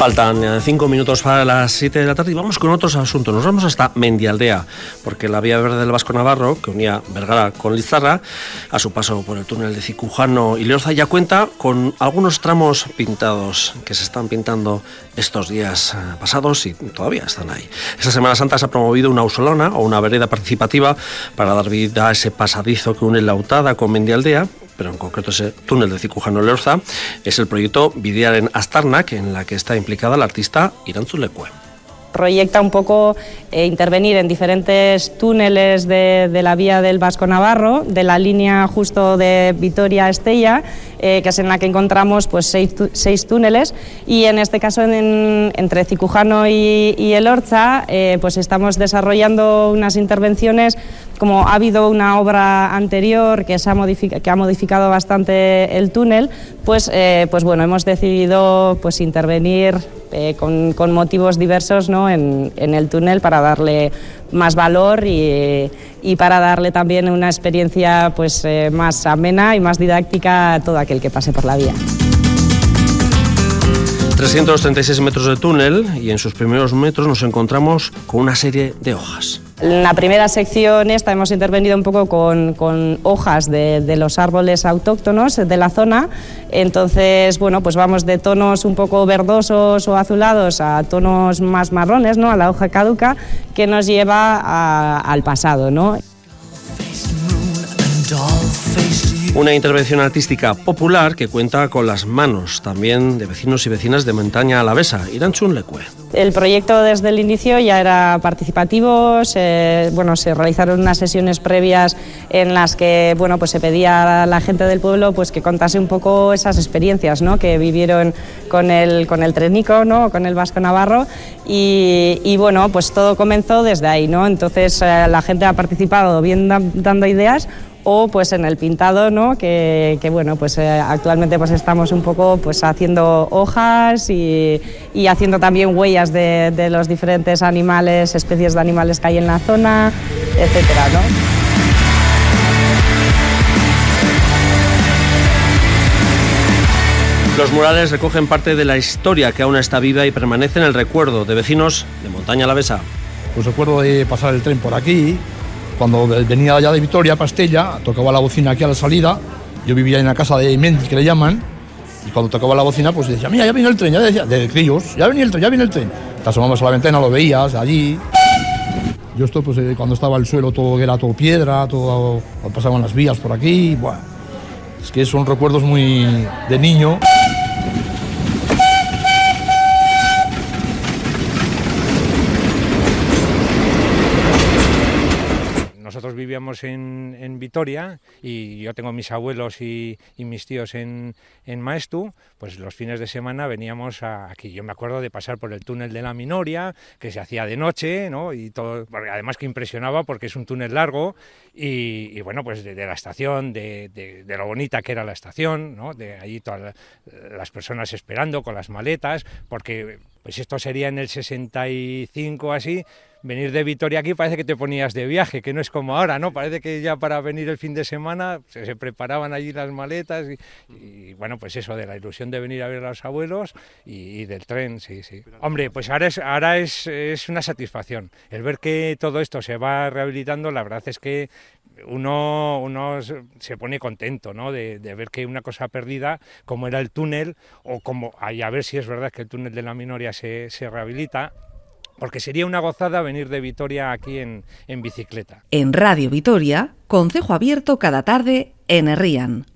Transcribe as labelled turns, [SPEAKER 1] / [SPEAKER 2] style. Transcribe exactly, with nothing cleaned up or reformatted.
[SPEAKER 1] Faltan cinco minutos para las siete de la tarde y vamos con otros asuntos. Nos vamos hasta Mendialdea, porque la vía verde del Vasco Navarro, que unía Bergara con Lizarra, a su paso por el túnel de Cicujano y Leorza, ya cuenta con algunos tramos pintados que se están pintando estos días pasados y todavía están ahí. Esta Semana Santa se ha promovido una ausolana o una vereda participativa para dar vida a ese pasadizo que une Lautada con Mendialdea, pero en concreto ese túnel de Cicujano-Leorza. Es el proyecto Bidearen Astarnak, en la que está implicada la artista Irantzu Lekue.
[SPEAKER 2] Proyecta un poco eh, intervenir en diferentes túneles de, de la vía del Vasco Navarro, de la línea justo de Vitoria-Estella, eh, que es en la que encontramos pues, seis, seis túneles, y en este caso en, en, entre Cicujano y, y Elorza eh, pues estamos desarrollando unas intervenciones. Como ha habido una obra anterior que, se ha, modific que ha modificado bastante el túnel, pues, eh, pues bueno, hemos decidido pues, intervenir eh, con, con motivos diversos, ¿no? en, en el túnel para darle más valor y, y para darle también una experiencia pues, eh, más amena y más didáctica a todo aquel que pase por la vía.
[SPEAKER 1] trescientos treinta y seis metros de túnel y en sus primeros metros nos encontramos con una serie de hojas.
[SPEAKER 2] En la primera sección esta hemos intervenido un poco con, con hojas de, de los árboles autóctonos de la zona. Entonces, bueno, pues vamos de tonos un poco verdosos o azulados a tonos más marrones, ¿no? A la hoja caduca, que nos lleva a, al pasado, ¿no?
[SPEAKER 1] Una intervención artística popular que cuenta con las manos también de vecinos y vecinas de Montaña Alavesa. Irantzu Lekue.
[SPEAKER 2] El proyecto desde el inicio ya era participativo. Se, bueno, se realizaron unas sesiones previas en las que bueno, pues se pedía a la gente del pueblo pues, que contase un poco esas experiencias, ¿no? Que vivieron con el, con el Trenico, ¿no? Con el Vasco Navarro, y, y bueno, pues todo comenzó desde ahí, ¿no? Entonces eh, la gente ha participado bien da, dando ideas, o pues en el pintado, ¿no? que, que bueno, pues eh, actualmente pues estamos un poco pues haciendo hojas y, y haciendo también huellas de, de los diferentes animales, especies de animales que hay en la zona, etcétera, ¿no?
[SPEAKER 1] Los murales recogen parte de la historia que aún está viva y permanece en el recuerdo de vecinos de Montaña Alavesa.
[SPEAKER 3] Pues recuerdo de pasar el tren por aquí. Cuando venía allá de Vitoria, Pastella, tocaba la bocina aquí a la salida. Yo vivía en la casa de Mendy, que le llaman, y cuando tocaba la bocina, pues decía, mira, ya viene el tren, ya decía, de críos, ya venía el tren, ya viene el tren. Te asomabas a la ventana, lo veías allí. Yo esto, pues cuando estaba el suelo, todo era todo piedra, todo, pasaban las vías por aquí, bueno, es que son recuerdos muy de niño.
[SPEAKER 4] Nosotros vivíamos en, en Vitoria y yo tengo mis abuelos y, y mis tíos en, en Maestu. Pues los fines de semana veníamos a, aquí. Yo me acuerdo de pasar por el túnel de la Minoria, que se hacía de noche, ¿no? Y todo, además que impresionaba porque es un túnel largo y, y bueno, pues de, de la estación, de, de, de lo bonita que era la estación, ¿no? De allí todas las personas esperando con las maletas, porque pues esto sería en el sesenta y cinco así. Venir de Vitoria aquí parece que te ponías de viaje, que no es como ahora, ¿no? Parece que ya para venir el fin de semana se, se preparaban allí las maletas y, y bueno, pues eso, de la ilusión de venir a ver a los abuelos y, y del tren, sí, sí. Hombre, pues ahora es, ahora es, es una satisfacción. El ver que todo esto se va rehabilitando, la verdad es que uno, uno se pone contento, ¿no? De, de ver que una cosa perdida, como era el túnel, o como, y a ver si es verdad que el túnel de la Minoria se, se rehabilita, porque sería una gozada venir de Vitoria aquí en, en bicicleta.
[SPEAKER 5] En Radio Vitoria, concejo abierto cada tarde en Herrían.